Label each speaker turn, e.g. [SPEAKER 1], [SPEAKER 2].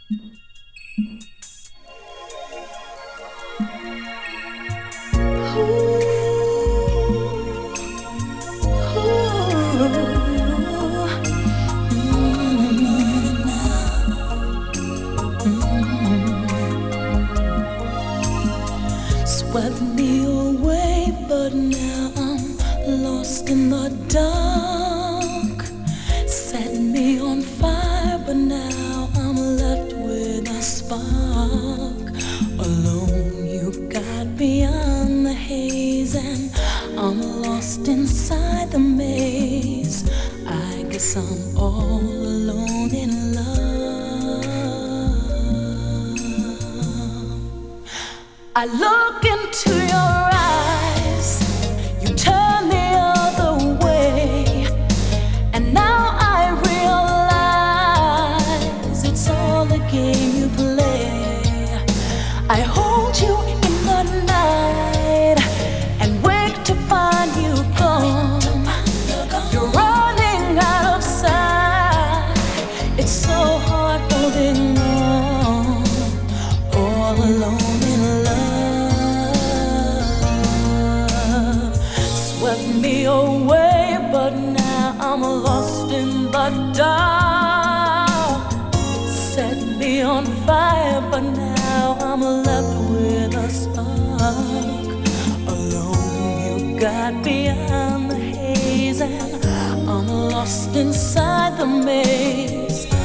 [SPEAKER 1] Swept me away, but now I'm lost in the dark. Set me on fire, but now I'm left with a spark. Alone, you got beyond the haze, and I'm lost inside the maze. I guess I'm all alone in love. I look into your eyes, you turn the other way, and now I realize it's all a game you play. I hold you in the night and wake to find you gone. You're running out of sight, it's so hard holding on, all alone in love. Swept me away, but now I'm lost in the dark. Set me on fire, but now I'm left with a spark. Alone, you got beyond the haze, and I'm lost inside the maze.